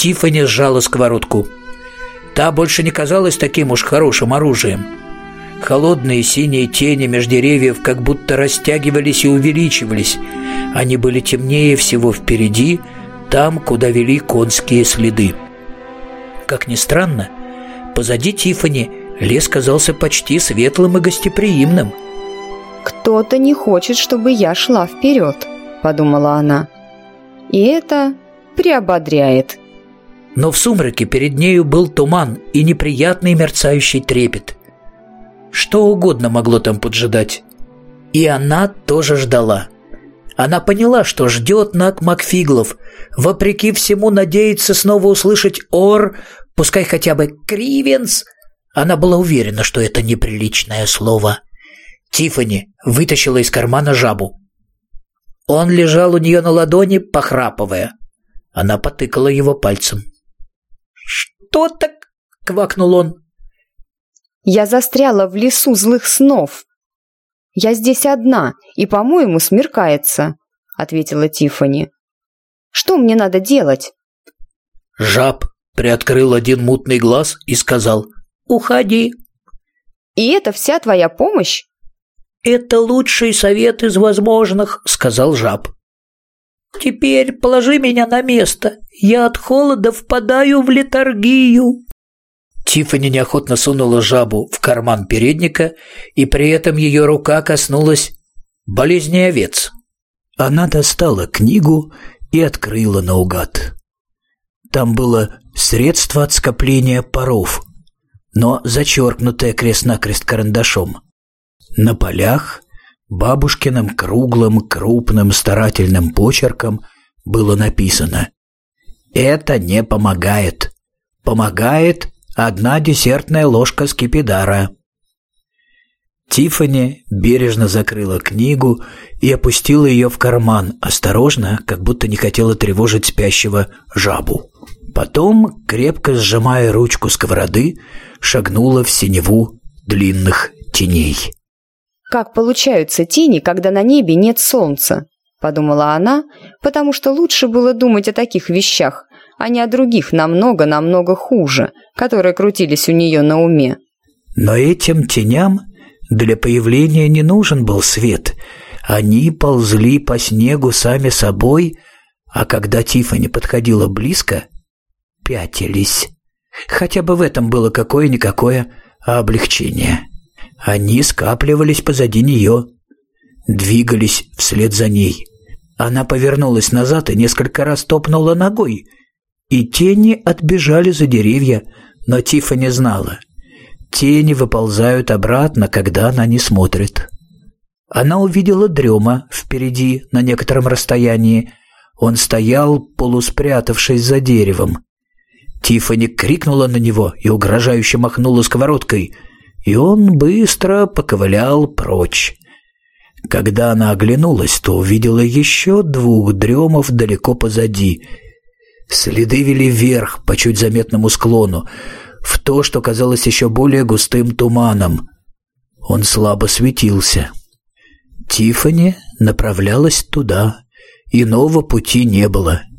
Тиффани сжала сковородку. Та больше не казалась таким уж хорошим оружием. Холодные синие тени меж деревьев как будто растягивались и увеличивались. Они были темнее всего впереди, там, куда вели конские следы. Как ни странно, позади Тиффани лес казался почти светлым и гостеприимным. «Кто-то не хочет, чтобы я шла вперед», — подумала она. «И это приободряет». Но в сумраке перед нею был туман и неприятный мерцающий трепет. Что угодно могло там поджидать. И она тоже ждала. Она поняла, что ждет Наг Макфиглов. Вопреки всему надеется снова услышать ор, пускай хотя бы кривенс. Она была уверена, что это неприличное слово. Тиффани вытащила из кармана жабу. Он лежал у нее на ладони, похрапывая. Она потыкала его пальцем. «Что так?» — квакнул он. «Я застряла в лесу злых снов. Я здесь одна, и, по-моему, смеркается», — ответила Тиффани. «Что мне надо делать?» Жаб приоткрыл один мутный глаз и сказал: «Уходи». «И это вся твоя помощь?» «Это лучший совет из возможных», — сказал жаб. «Теперь положи меня на место. Я от холода впадаю в летаргию». Тиффани неохотно сунула жабу в карман передника, и при этом ее рука коснулась болезни овец. Она достала книгу и открыла наугад. Там было средство от скопления паров, но зачеркнутое крест-накрест карандашом. На полях бабушкиным круглым, крупным, старательным почерком было написано: «Это не помогает. Помогает 1 десертная ложка скипидара». Тиффани бережно закрыла книгу и опустила ее в карман, осторожно, как будто не хотела тревожить спящего жабу. Потом, крепко сжимая ручку сковороды, шагнула в синеву длинных теней. «Как получаются тени, когда на небе нет солнца?» – подумала она, потому что лучше было думать о таких вещах, а не о других намного хуже, которые крутились у нее на уме. Но этим теням для появления не нужен был свет. Они ползли по снегу сами собой, а когда Тиффани подходила близко, пятились. Хотя бы в этом было какое-никакое облегчение. Они скапливались позади нее, двигались вслед за ней. Она повернулась назад и несколько раз топнула ногой, и тени отбежали за деревья, но Тиффани знала, тени выползают обратно, когда она не смотрит. Она увидела Дрема впереди на некотором расстоянии. Он стоял, полуспрятавшись за деревом. Тиффани крикнула на него и угрожающе махнула сковородкой, и он быстро поковылял прочь. Когда она оглянулась, то увидела еще 2 Дремов далеко позади. Следы вели вверх по чуть заметному склону, в то, что казалось еще более густым туманом. Он слабо светился. Тиффани направлялась туда. Иного пути не было.